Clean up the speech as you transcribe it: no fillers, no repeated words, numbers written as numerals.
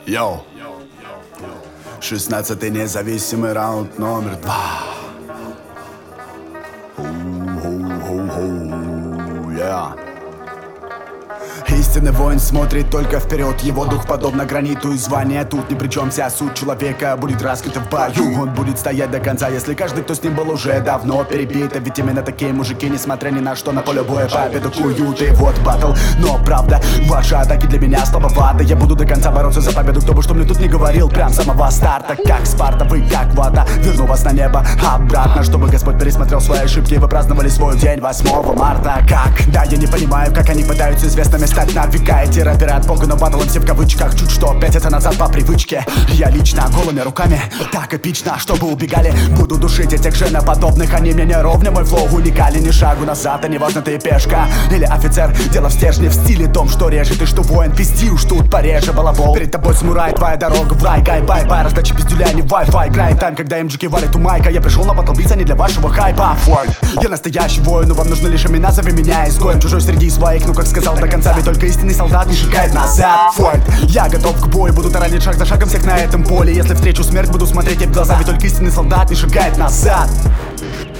Йоу, 16-й независимый раунд номер 2. Истинный воин смотрит только вперед. Его дух подобно граниту, и звание тут ни при чем. Вся суть человека будет раскрыта в бою. Он будет стоять до конца, если каждый, кто с ним был, уже давно перебит. А ведь именно такие мужики, несмотря ни на что, на поле боя победу куют. И вот батл, но правда, ваши атаки для меня слабоваты. Я буду до конца бороться за победу, кто бы что мне тут не говорил. Прям с самого старта, как Спарта, вы как вода. Верну вас на небо обратно, чтобы Господь пересмотрел свои ошибки. Вы праздновали свой день 8 марта. Как? Да, я не понимаю, как они пытаются известными стать на века. Эти рэперы от бога, но батл им все в кавычках. Чуть что, 5 лет назад по привычке. Я лично голыми руками, так эпично, чтобы убегали. Буду душить этих женоподобных, они мне не ровня. Мой флоу уникален, ни шагу назад. И неважно, ты пешка или офицер, дело в стержне, в стиле том, что режет. И что воин, пизди уж тут пореже балабол. Перед тобой самурай, твоя дорога в рай. Гай-бай-бай, раздача пиздюля, не Wi-Fi. Грайнд тайм, когда МГК валит у майка. Я пришел на батл биться не для вашего хайпа. Форд, я настоящий воин, но вам нужны лишь имена. Зови меня изгоем, чужой среди своих. Ну как сказал до конца, ведь только истинный солдат не шагает назад. Форд, я готов к бою, буду таранить шаг за шагом всех на этом поле. Если встречу смерть, буду смотреть ей в глаза, ведь только истинный солдат не шагает назад.